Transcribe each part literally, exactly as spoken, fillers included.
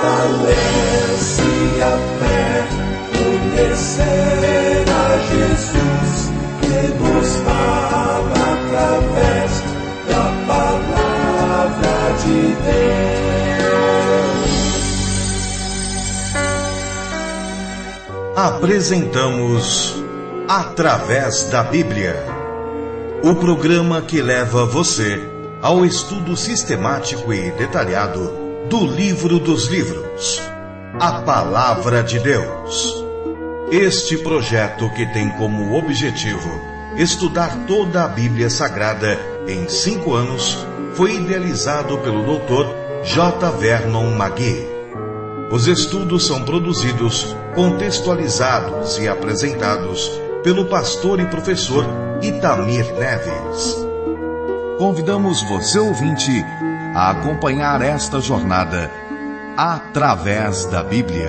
Fortalece a fé, conhecer a Jesus, que nos fala através da palavra de Deus. Apresentamos Através da Bíblia, o programa que leva você ao estudo sistemático e detalhado do livro dos livros, a Palavra de Deus. Este projeto, que tem como objetivo estudar toda a Bíblia Sagrada em cinco anos, foi idealizado pelo doutor J. Vernon Magui. Os estudos são produzidos, contextualizados e apresentados pelo pastor e professor Itamir Neves. Convidamos você, ouvinte, a acompanhar esta jornada através da Bíblia.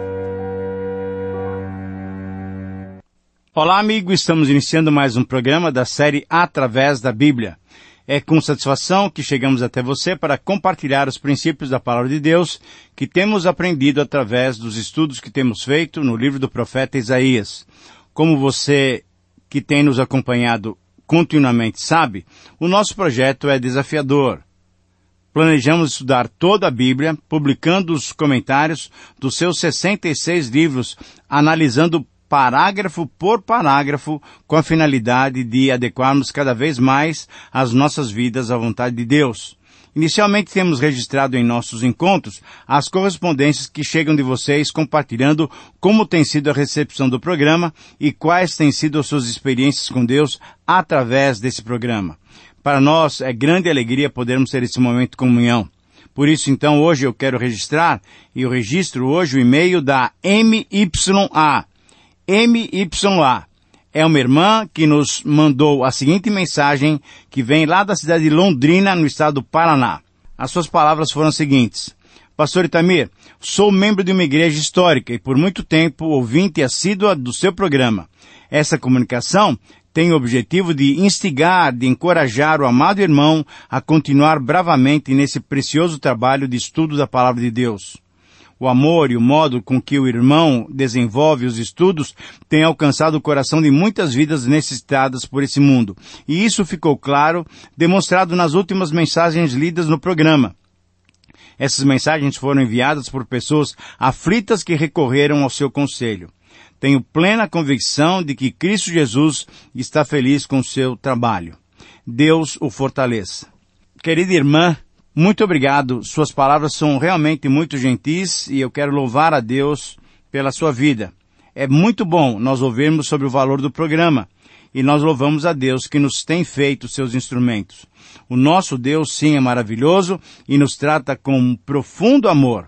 Olá, amigo, estamos iniciando mais um programa da série Através da Bíblia. É com satisfação que chegamos até você para compartilhar os princípios da Palavra de Deus que temos aprendido através dos estudos que temos feito no livro do profeta Isaías. Como você que tem nos acompanhado continuamente sabe, o nosso projeto é desafiador. Planejamos estudar toda a Bíblia, publicando os comentários dos seus sessenta e seis livros, analisando parágrafo por parágrafo, com a finalidade de adequarmos cada vez mais as nossas vidas à vontade de Deus. Inicialmente temos registrado em nossos encontros as correspondências que chegam de vocês compartilhando como tem sido a recepção do programa e quais têm sido as suas experiências com Deus através desse programa. Para nós é grande alegria podermos ter esse momento de comunhão. Por isso, então, hoje eu quero registrar, e eu registro hoje o e-mail da M Y A. M Y A é uma irmã que nos mandou a seguinte mensagem, que vem lá da cidade de Londrina, no estado do Paraná. As suas palavras foram as seguintes: Pastor Itamir, sou membro de uma igreja histórica e por muito tempo ouvinte assídua do seu programa. Essa comunicação tem o objetivo de instigar, de encorajar o amado irmão a continuar bravamente nesse precioso trabalho de estudo da Palavra de Deus. O amor e o modo com que o irmão desenvolve os estudos tem alcançado o coração de muitas vidas necessitadas por esse mundo. E isso ficou claro, demonstrado nas últimas mensagens lidas no programa. Essas mensagens foram enviadas por pessoas aflitas que recorreram ao seu conselho. Tenho plena convicção de que Cristo Jesus está feliz com o seu trabalho. Deus o fortaleça. Querida irmã, muito obrigado. Suas palavras são realmente muito gentis e eu quero louvar a Deus pela sua vida. É muito bom nós ouvirmos sobre o valor do programa e nós louvamos a Deus que nos tem feito seus instrumentos. O nosso Deus, sim, é maravilhoso e nos trata com profundo amor.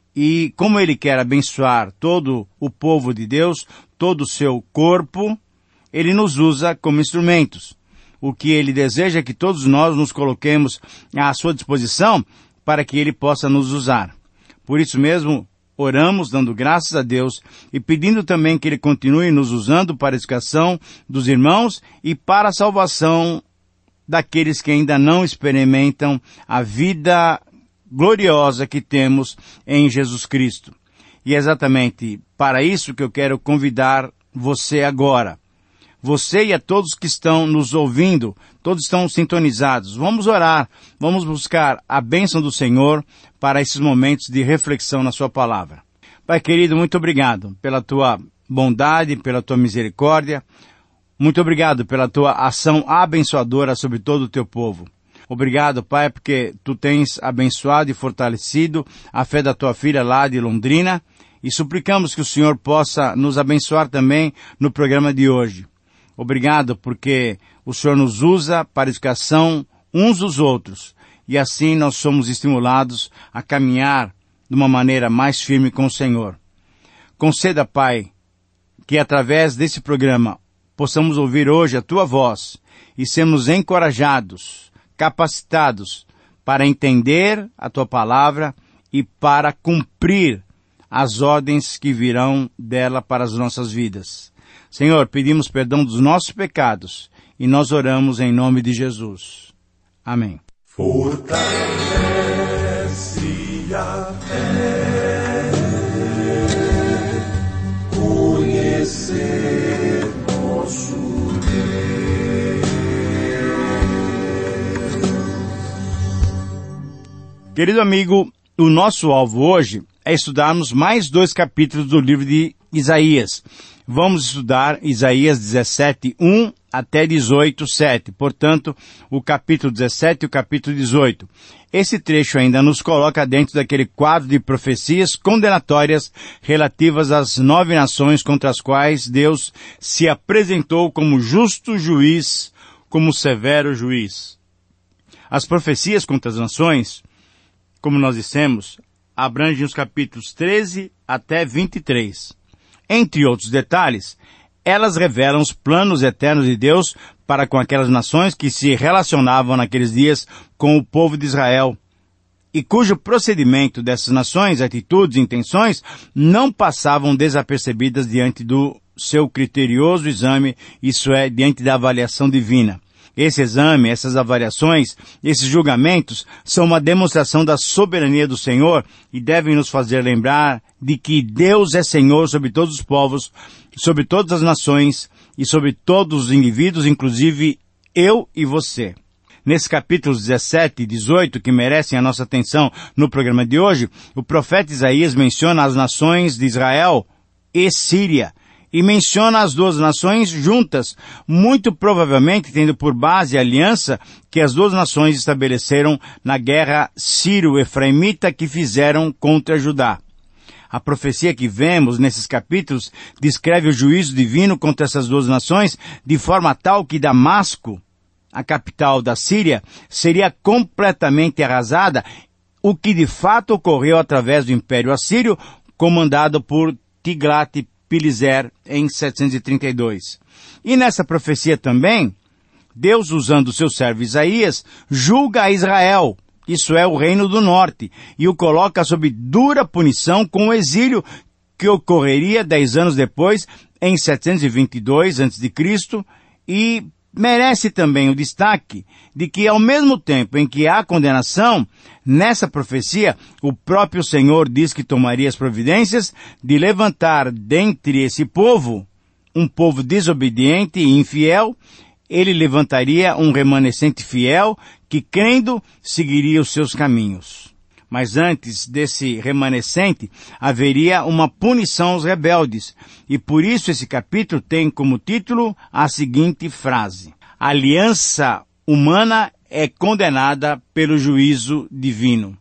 E como Ele quer abençoar todo o povo de Deus, todo o seu corpo, Ele nos usa como instrumentos. O que Ele deseja é que todos nós nos coloquemos à sua disposição para que Ele possa nos usar. Por isso mesmo, oramos dando graças a Deus e pedindo também que Ele continue nos usando para a educação dos irmãos e para a salvação daqueles que ainda não experimentam a vida gloriosa que temos em Jesus Cristo. E é exatamente para isso que eu quero convidar você agora. Você e a todos que estão nos ouvindo, todos estão sintonizados. Vamos orar, vamos buscar a bênção do Senhor para esses momentos de reflexão na sua palavra. Pai querido, muito obrigado pela tua bondade, pela tua misericórdia. Muito obrigado pela tua ação abençoadora sobre todo o teu povo. Obrigado, Pai, porque tu tens abençoado e fortalecido a fé da tua filha lá de Londrina e suplicamos que o Senhor possa nos abençoar também no programa de hoje. Obrigado porque o Senhor nos usa para a educação uns dos outros e assim nós somos estimulados a caminhar de uma maneira mais firme com o Senhor. Conceda, Pai, que através desse programa possamos ouvir hoje a tua voz e sermos encorajados, capacitados para entender a tua palavra e para cumprir as ordens que virão dela para as nossas vidas. Senhor, pedimos perdão dos nossos pecados e nós oramos em nome de Jesus. Amém. Fortalece a fé. Querido amigo, o nosso alvo hoje é estudarmos mais dois capítulos do livro de Isaías. Vamos estudar Isaías dezessete, um até dezoito, sete. Portanto, o capítulo dezessete e o capítulo dezoito. Esse trecho ainda nos coloca dentro daquele quadro de profecias condenatórias relativas às nove nações contra as quais Deus se apresentou como justo juiz, como severo juiz. As profecias contra as nações, como nós dissemos, abrangem os capítulos treze até vinte e três. Entre outros detalhes, elas revelam os planos eternos de Deus para com aquelas nações que se relacionavam naqueles dias com o povo de Israel, e cujo procedimento dessas nações, atitudes e intenções não passavam desapercebidas diante do seu criterioso exame, isso é, diante da avaliação divina. Esse exame, essas avaliações, esses julgamentos são uma demonstração da soberania do Senhor e devem nos fazer lembrar de que Deus é Senhor sobre todos os povos, sobre todas as nações e sobre todos os indivíduos, inclusive eu e você. Nesses capítulos dezessete e dezoito, que merecem a nossa atenção no programa de hoje, o profeta Isaías menciona as nações de Israel e Síria, e menciona as duas nações juntas, muito provavelmente tendo por base a aliança que as duas nações estabeleceram na guerra sírio-efraimita que fizeram contra Judá. A profecia que vemos nesses capítulos descreve o juízo divino contra essas duas nações de forma tal que Damasco, a capital da Síria, seria completamente arrasada, o que de fato ocorreu através do Império Assírio, comandado por Tiglat-Pileser em setecentos e trinta e dois. E nessa profecia também, Deus, usando o seu servo Isaías, julga a Israel, isso é, o reino do norte, e o coloca sob dura punição com o exílio que ocorreria dez anos depois, em setecentos e vinte e dois antes de Cristo, e merece também o destaque de que, ao mesmo tempo em que há condenação, nessa profecia, o próprio Senhor diz que tomaria as providências de levantar dentre esse povo, um povo desobediente e infiel. Ele levantaria um remanescente fiel que, crendo, seguiria os seus caminhos. Mas antes desse remanescente, haveria uma punição aos rebeldes. E por isso esse capítulo tem como título a seguinte frase: a aliança humana é condenada pelo juízo divino.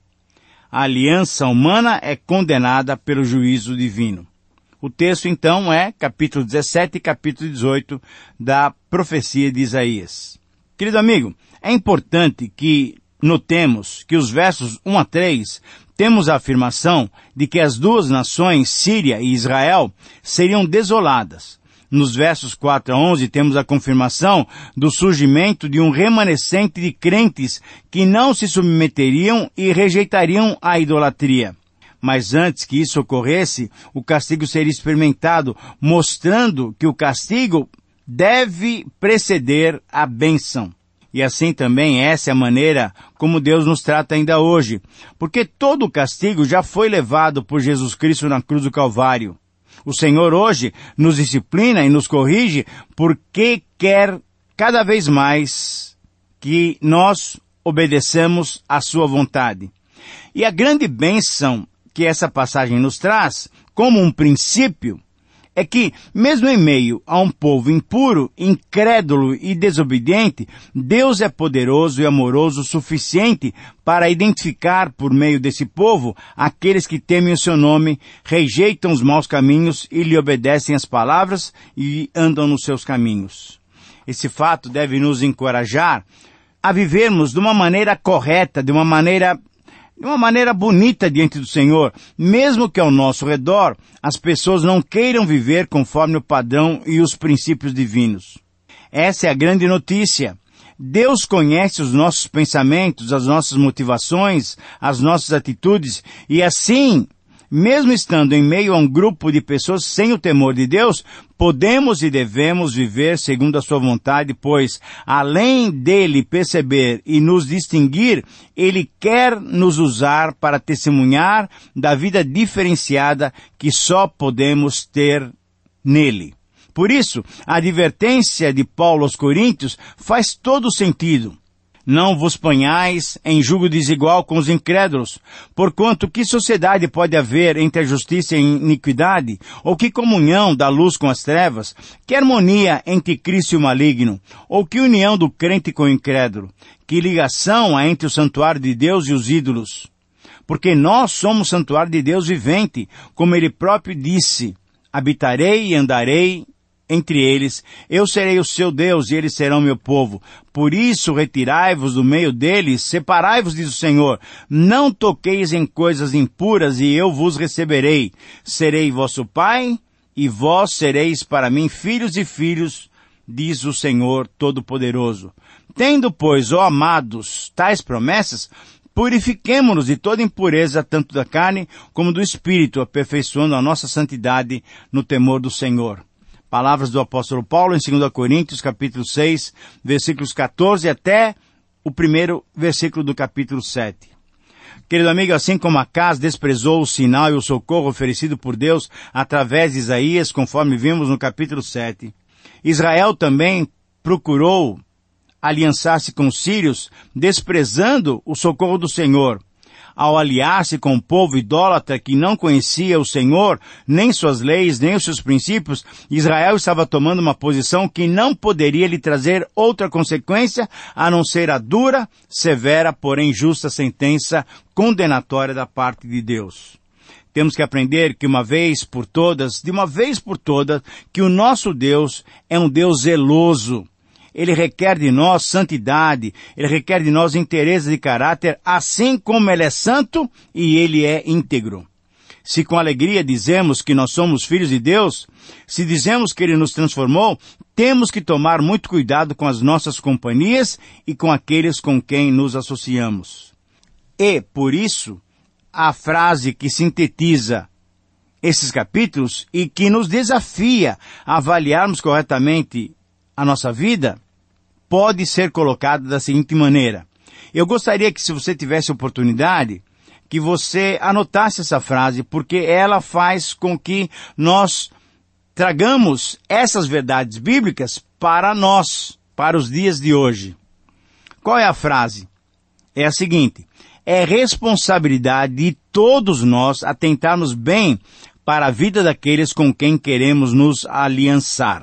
A aliança humana é condenada pelo juízo divino. O texto, então, é capítulo dezessete e capítulo dezoito da profecia de Isaías. Querido amigo, é importante que notemos que os versos um a três temos a afirmação de que as duas nações, Síria e Israel, seriam desoladas. Nos versos quatro a onze temos a confirmação do surgimento de um remanescente de crentes que não se submeteriam e rejeitariam a idolatria. Mas antes que isso ocorresse, o castigo seria experimentado, mostrando que o castigo deve preceder a bênção. E assim também essa é a maneira como Deus nos trata ainda hoje, porque todo o castigo já foi levado por Jesus Cristo na cruz do Calvário. O Senhor hoje nos disciplina e nos corrige porque quer cada vez mais que nós obedeçamos à sua vontade. E a grande bênção que essa passagem nos traz, como um princípio, é que, mesmo em meio a um povo impuro, incrédulo e desobediente, Deus é poderoso e amoroso o suficiente para identificar, por meio desse povo, aqueles que temem o seu nome, rejeitam os maus caminhos e lhe obedecem as palavras e andam nos seus caminhos. Esse fato deve nos encorajar a vivermos de uma maneira correta, de uma maneira de uma maneira bonita diante do Senhor, mesmo que ao nosso redor as pessoas não queiram viver conforme o padrão e os princípios divinos. Essa é a grande notícia. Deus conhece os nossos pensamentos, as nossas motivações, as nossas atitudes, e assim, mesmo estando em meio a um grupo de pessoas sem o temor de Deus, podemos e devemos viver segundo a sua vontade, pois, além dele perceber e nos distinguir, ele quer nos usar para testemunhar da vida diferenciada que só podemos ter nele. Por isso, a advertência de Paulo aos Coríntios faz todo sentido. Não vos ponhais em julgo desigual com os incrédulos, porquanto que sociedade pode haver entre a justiça e a iniquidade? Ou que comunhão da luz com as trevas? Que harmonia entre Cristo e o maligno? Ou que união do crente com o incrédulo? Que ligação há entre o santuário de Deus e os ídolos? Porque nós somos santuário de Deus vivente, como Ele próprio disse, habitarei e andarei entre eles, eu serei o seu Deus e eles serão meu povo. Por isso retirai-vos do meio deles, separai-vos, diz o Senhor. Não toqueis em coisas impuras e eu vos receberei. Serei vosso pai e vós sereis para mim filhos e filhos, diz o Senhor Todo-Poderoso. Tendo, pois, ó amados, tais promessas, purifiquemo-nos de toda impureza, tanto da carne como do espírito, aperfeiçoando a nossa santidade no temor do Senhor. Palavras do apóstolo Paulo em dois Coríntios, capítulo seis, versículos quatorze até o primeiro versículo do capítulo sete. Querido amigo, assim como Acaz desprezou o sinal e o socorro oferecido por Deus através de Isaías, conforme vimos no capítulo sete, Israel também procurou aliançar-se com os sírios, desprezando o socorro do Senhor. Ao aliar-se com o povo idólatra que não conhecia o Senhor, nem suas leis, nem os seus princípios, Israel estava tomando uma posição que não poderia lhe trazer outra consequência a não ser a dura, severa, porém justa sentença condenatória da parte de Deus. Temos que aprender que uma vez por todas, de uma vez por todas, que o nosso Deus é um Deus zeloso. Ele requer de nós santidade, Ele requer de nós interesse de caráter, assim como Ele é santo e Ele é íntegro. Se com alegria dizemos que nós somos filhos de Deus, se dizemos que Ele nos transformou, temos que tomar muito cuidado com as nossas companhias e com aqueles com quem nos associamos. E, por isso, a frase que sintetiza esses capítulos e que nos desafia a avaliarmos corretamente a nossa vida, pode ser colocada da seguinte maneira. Eu gostaria que, se você tivesse oportunidade, que você anotasse essa frase, porque ela faz com que nós tragamos essas verdades bíblicas para nós, para os dias de hoje. Qual é a frase? É a seguinte: é responsabilidade de todos nós atentarmos bem para a vida daqueles com quem queremos nos aliançar.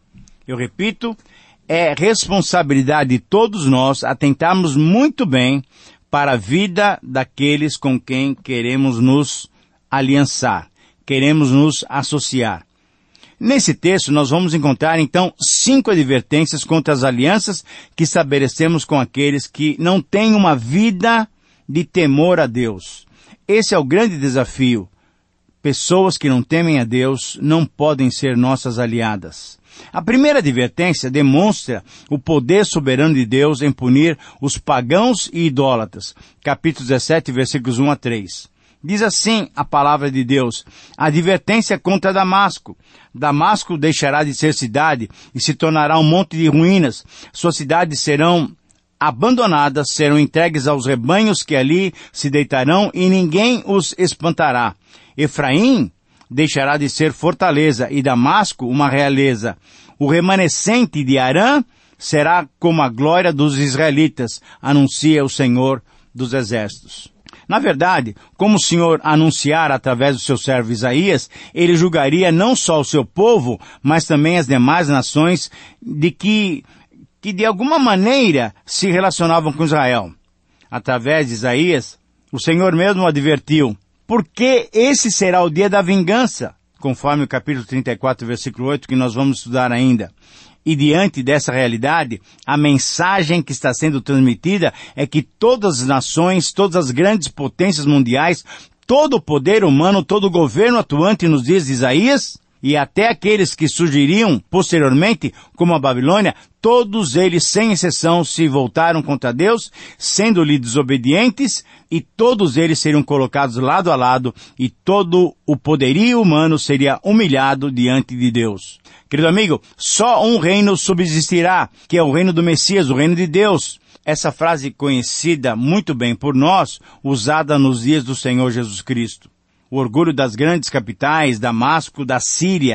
Eu repito, é responsabilidade de todos nós atentarmos muito bem para a vida daqueles com quem queremos nos aliançar, queremos nos associar. Nesse texto nós vamos encontrar então cinco advertências contra as alianças que estabelecemos com aqueles que não têm uma vida de temor a Deus. Esse é o grande desafio. Pessoas que não temem a Deus não podem ser nossas aliadas. A primeira advertência demonstra o poder soberano de Deus em punir os pagãos e idólatras. Capítulo dezessete, versículos um a três. Diz assim a palavra de Deus: advertência contra Damasco. Damasco deixará de ser cidade e se tornará um monte de ruínas. Suas cidades serão abandonadas, serão entregues aos rebanhos que ali se deitarão e ninguém os espantará. Efraim deixará de ser fortaleza e Damasco uma realeza. O remanescente de Arã será como a glória dos israelitas, anuncia o Senhor dos Exércitos. Na verdade, como o Senhor anunciara através do seu servo Isaías, ele julgaria não só o seu povo, mas também as demais nações de que, que de alguma maneira se relacionavam com Israel. Através de Isaías, o Senhor mesmo advertiu: porque esse será o dia da vingança, conforme o capítulo trinta e quatro, versículo oito, que nós vamos estudar ainda. E diante dessa realidade, a mensagem que está sendo transmitida é que todas as nações, todas as grandes potências mundiais, todo o poder humano, todo o governo atuante nos dias de Isaías, e até aqueles que surgiriam posteriormente, como a Babilônia, todos eles, sem exceção, se voltaram contra Deus, sendo-lhe desobedientes, e todos eles seriam colocados lado a lado, e todo o poderio humano seria humilhado diante de Deus. Querido amigo, só um reino subsistirá, que é o reino do Messias, o reino de Deus. Essa frase conhecida muito bem por nós, usada nos dias do Senhor Jesus Cristo. O orgulho das grandes capitais, Damasco, da Síria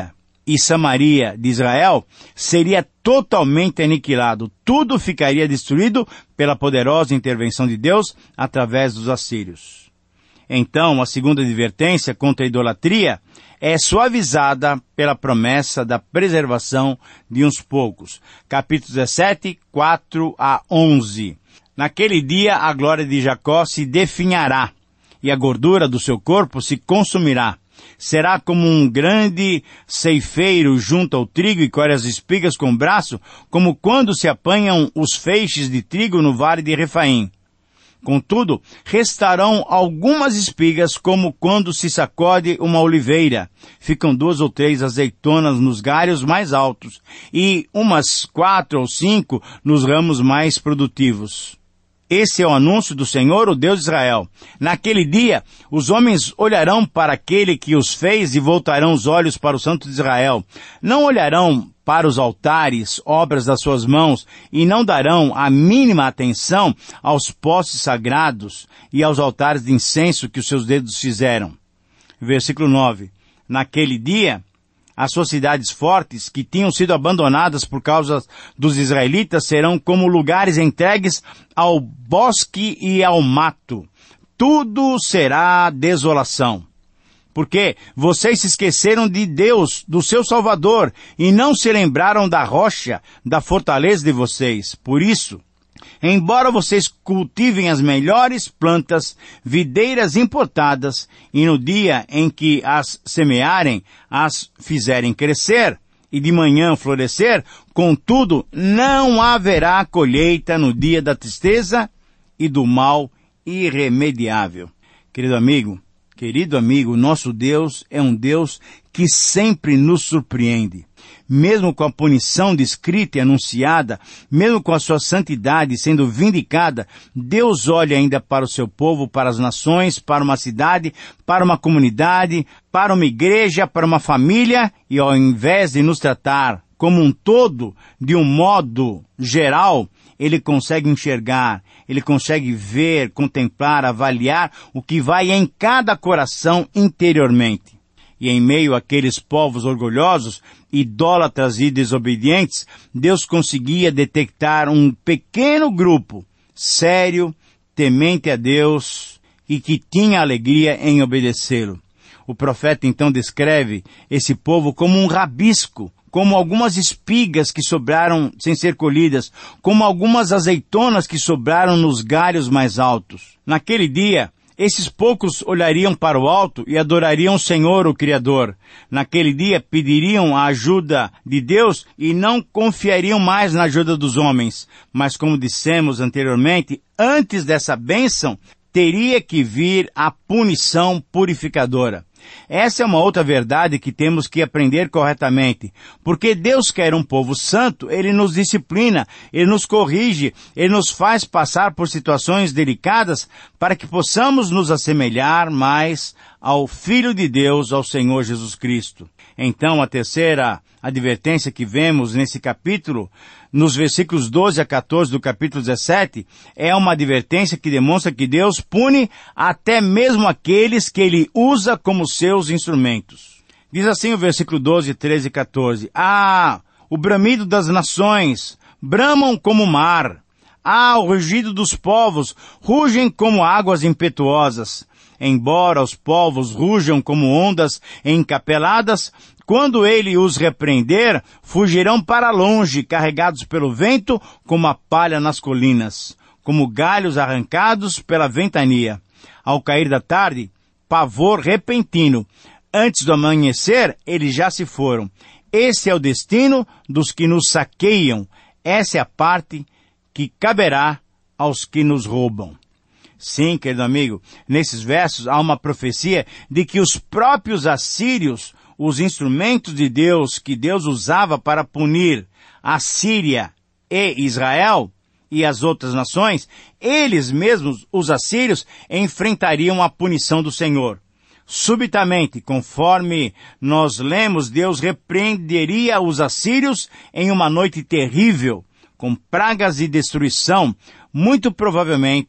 e Samaria de Israel seria totalmente aniquilado. Tudo ficaria destruído pela poderosa intervenção de Deus através dos assírios. Então, a segunda advertência contra a idolatria é suavizada pela promessa da preservação de uns poucos. Capítulo dezessete, quatro a onze. Naquele dia a glória de Jacó se definhará, e a gordura do seu corpo se consumirá. Será como um grande ceifeiro junto ao trigo e colhe as espigas com o braço, como quando se apanham os feixes de trigo no vale de Refaim. Contudo, restarão algumas espigas, como quando se sacode uma oliveira. Ficam duas ou três azeitonas nos galhos mais altos, e umas quatro ou cinco nos ramos mais produtivos. Esse é o anúncio do Senhor, o Deus de Israel. Naquele dia, os homens olharão para aquele que os fez e voltarão os olhos para o Santo de Israel. Não olharão para os altares, obras das suas mãos, e não darão a mínima atenção aos postes sagrados e aos altares de incenso que os seus dedos fizeram. Versículo nove. Naquele dia, as suas cidades fortes, que tinham sido abandonadas por causa dos israelitas, serão como lugares entregues ao bosque e ao mato. Tudo será desolação. Porque vocês se esqueceram de Deus, do seu Salvador, e não se lembraram da rocha, da fortaleza de vocês. Por isso, embora vocês cultivem as melhores plantas, videiras importadas, e no dia em que as semearem, as fizerem crescer, e de manhã florescer, contudo, não haverá colheita no dia da tristeza e do mal irremediável. Querido amigo, querido amigo, nosso Deus é um Deus que sempre nos surpreende. Mesmo com a punição descrita e anunciada, mesmo com a sua santidade sendo vindicada, Deus olha ainda para o seu povo, para as nações, para uma cidade, para uma comunidade, para uma igreja, para uma família, e ao invés de nos tratar como um todo, de um modo geral, Ele consegue enxergar, Ele consegue ver, contemplar, avaliar o que vai em cada coração interiormente. E em meio àqueles povos orgulhosos, idólatras e desobedientes, Deus conseguia detectar um pequeno grupo, sério, temente a Deus e que tinha alegria em obedecê-lo. O profeta então descreve esse povo como um rabisco, como algumas espigas que sobraram sem ser colhidas, como algumas azeitonas que sobraram nos galhos mais altos. Naquele dia, esses poucos olhariam para o alto e adorariam o Senhor, o Criador. Naquele dia pediriam a ajuda de Deus e não confiariam mais na ajuda dos homens. Mas como dissemos anteriormente, antes dessa bênção, teria que vir a punição purificadora. Essa é uma outra verdade que temos que aprender corretamente. Porque Deus quer um povo santo, Ele nos disciplina, Ele nos corrige, Ele nos faz passar por situações delicadas para que possamos nos assemelhar mais ao Filho de Deus, ao Senhor Jesus Cristo. Então, a terceira advertência que vemos nesse capítulo, nos versículos doze a quatorze do capítulo dezessete, é uma advertência que demonstra que Deus pune até mesmo aqueles que Ele usa como seus instrumentos. Diz assim o versículo doze, treze e quatorze. Ah, o bramido das nações, bramam como o mar. Ah, o rugido dos povos, rugem como águas impetuosas. Embora os povos rujam como ondas encapeladas, quando ele os repreender, fugirão para longe, carregados pelo vento, como a palha nas colinas, como galhos arrancados pela ventania. Ao cair da tarde, pavor repentino. Antes do amanhecer, eles já se foram. Esse é o destino dos que nos saqueiam. Essa é a parte que caberá aos que nos roubam. Sim, querido amigo, nesses versos há uma profecia de que os próprios assírios, os instrumentos de Deus que Deus usava para punir a Síria e Israel e as outras nações, eles mesmos, os assírios, enfrentariam a punição do Senhor. Subitamente, conforme nós lemos, Deus repreenderia os assírios em uma noite terrível, com pragas e destruição, muito provavelmente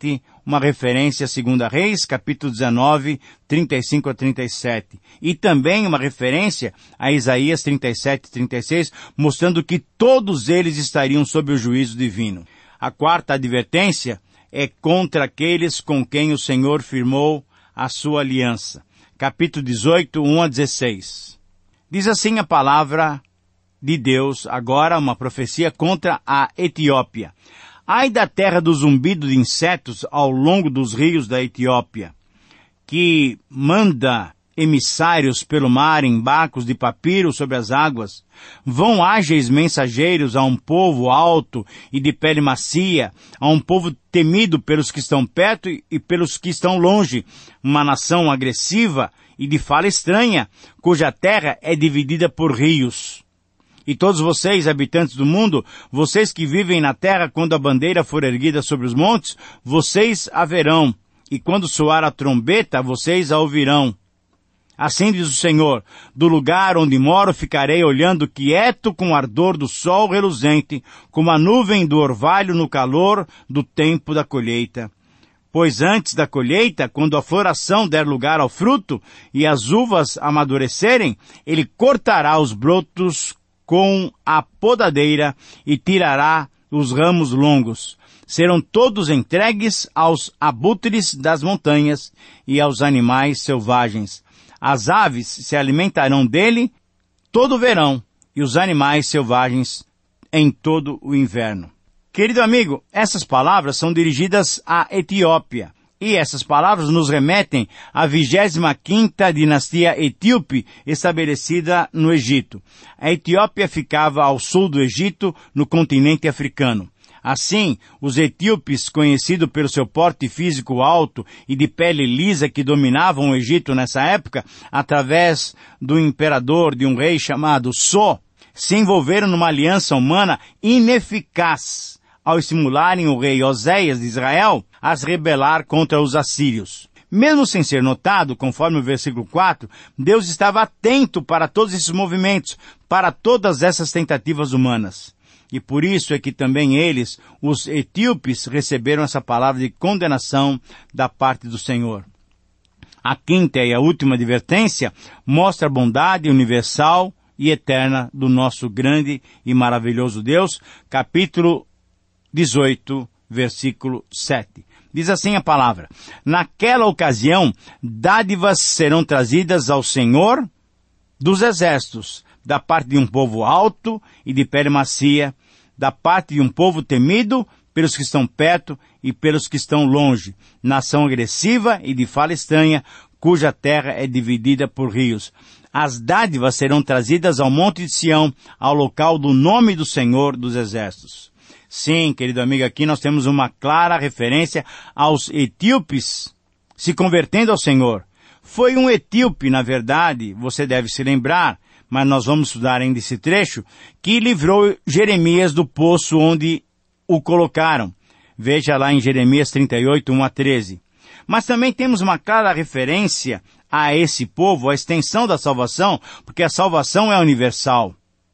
uma referência a Segunda Reis, capítulo dezenove, trinta e cinco a trinta e sete. E também uma referência a Isaías trinta e sete, trinta e seis, mostrando que todos eles estariam sob o juízo divino. A quarta advertência é contra aqueles com quem o Senhor firmou a sua aliança. Capítulo dezoito, um a dezesseis. Diz assim a palavra de Deus, agora uma profecia contra a Etiópia. Ai da terra do zumbido de insetos ao longo dos rios da Etiópia, que manda emissários pelo mar em barcos de papiro sobre as águas. Vão ágeis mensageiros a um povo alto e de pele macia, a um povo temido pelos que estão perto e pelos que estão longe, uma nação agressiva e de fala estranha, cuja terra é dividida por rios. E todos vocês, habitantes do mundo, vocês que vivem na terra, quando a bandeira for erguida sobre os montes, vocês a verão, e quando soar a trombeta, vocês a ouvirão. Assim diz o Senhor, do lugar onde moro ficarei olhando quieto com o ardor do sol reluzente, como a nuvem do orvalho no calor do tempo da colheita. Pois antes da colheita, quando a floração der lugar ao fruto e as uvas amadurecerem, ele cortará os brotos com a podadeira e tirará os ramos longos. Serão todos entregues aos abutres das montanhas e aos animais selvagens. As aves se alimentarão dele todo o verão e os animais selvagens em todo o inverno. Querido amigo, essas palavras são dirigidas à Etiópia. E essas palavras nos remetem à vigésima quinta dinastia etíope estabelecida no Egito. A Etiópia ficava ao sul do Egito, no continente africano. Assim, os etíopes, conhecidos pelo seu porte físico alto e de pele lisa que dominavam o Egito nessa época, através do imperador de um rei chamado So, se envolveram numa aliança humana ineficaz ao estimularem o rei Oséias de Israel a se rebelar contra os assírios. Mesmo sem ser notado, conforme o versículo quatro, Deus estava atento para todos esses movimentos, para todas essas tentativas humanas. E por isso é que também eles, os etíopes, receberam essa palavra de condenação da parte do Senhor. A quinta e a última advertência mostra a bondade universal e eterna do nosso grande e maravilhoso Deus. Capítulo dezoito, versículo sete. Diz assim a palavra: naquela ocasião, dádivas serão trazidas ao Senhor dos exércitos, da parte de um povo alto e de pele macia, da parte de um povo temido pelos que estão perto e pelos que estão longe, nação agressiva e de fala estranha, cuja terra é dividida por rios. As dádivas serão trazidas ao monte de Sião, ao local do nome do Senhor dos exércitos. Sim, querido amigo, aqui nós temos uma clara referência aos etíopes se convertendo ao Senhor. Foi um etíope, na verdade, você deve se lembrar, mas nós vamos estudar ainda esse trecho, que livrou Jeremias do poço onde o colocaram. Veja lá em Jeremias trinta e oito, um a treze. Mas também temos uma clara referência a esse povo, a extensão da salvação, porque a salvação é universal.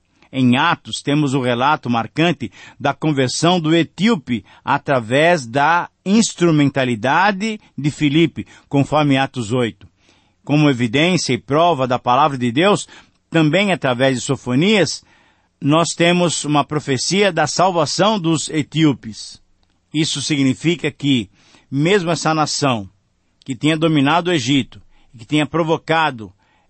Em Atos temos o relato marcante da conversão do etíope através da instrumentalidade de Filipe, conforme Atos oito. Como evidência e prova da palavra de Deus, também através de Sofonias, nós temos uma profecia da salvação dos etíopes. Isso significa que, mesmo essa nação que tinha dominado o Egito, que tinha provocado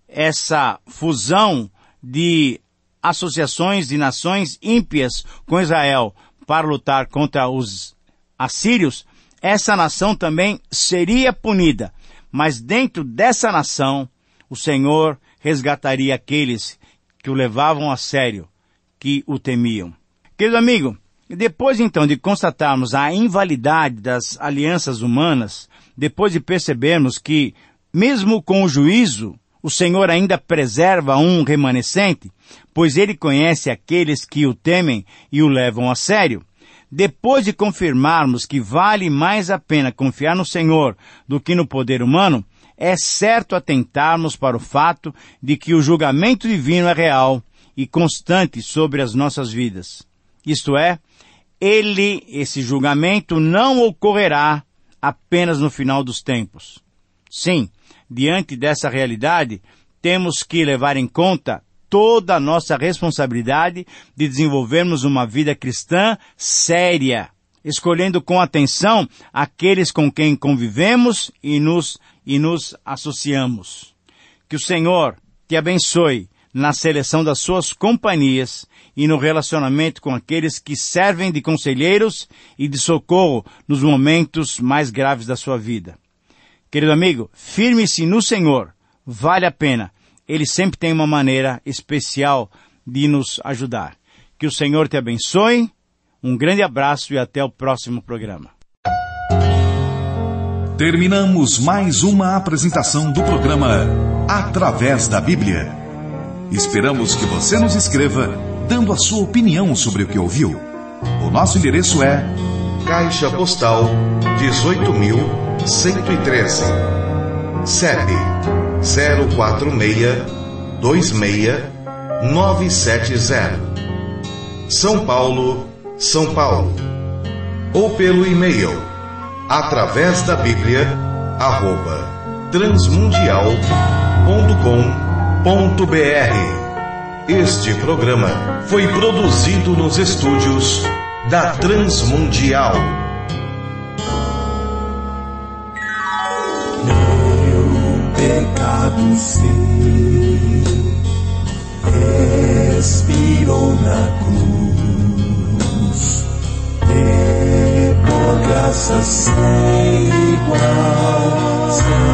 essa fusão de associações de nações ímpias com Israel para lutar contra os assírios, essa nação também seria punida. Mas dentro dessa nação, o Senhor resgataria aqueles que o levavam a sério, que o temiam. Querido amigo, depois então de constatarmos a invalidade das alianças humanas, depois de percebermos que, mesmo com o juízo, o Senhor ainda preserva um remanescente, pois Ele conhece aqueles que o temem e o levam a sério. Depois de confirmarmos que vale mais a pena confiar no Senhor do que no poder humano, é certo atentarmos para o fato de que o julgamento divino é real e constante sobre as nossas vidas. Isto é, ele, esse julgamento não ocorrerá apenas no final dos tempos. Sim, diante dessa realidade, temos que levar em conta toda a nossa responsabilidade de desenvolvermos uma vida cristã séria, escolhendo com atenção aqueles com quem convivemos e nos, e nos associamos. Que o Senhor te abençoe na seleção das suas companhias e no relacionamento com aqueles que servem de conselheiros e de socorro nos momentos mais graves da sua vida. Querido amigo, firme-se no Senhor, vale a pena. Ele sempre tem uma maneira especial de nos ajudar. Que o Senhor te abençoe, um grande abraço e até o próximo programa. Terminamos mais uma apresentação do programa Através da Bíblia. Esperamos que você nos escreva, dando a sua opinião sobre o que ouviu. O nosso endereço é Caixa Postal dezoito mil cento e treze, C E P zero quatro seis dois seis nove sete zero, São Paulo, São Paulo. Ou pelo e-mail através da Bíblia arroba transmundial ponto com ponto br. Este programa foi produzido nos estúdios da Transmundial. Meu pecado sim expirou na cruz, e por graça sem igual.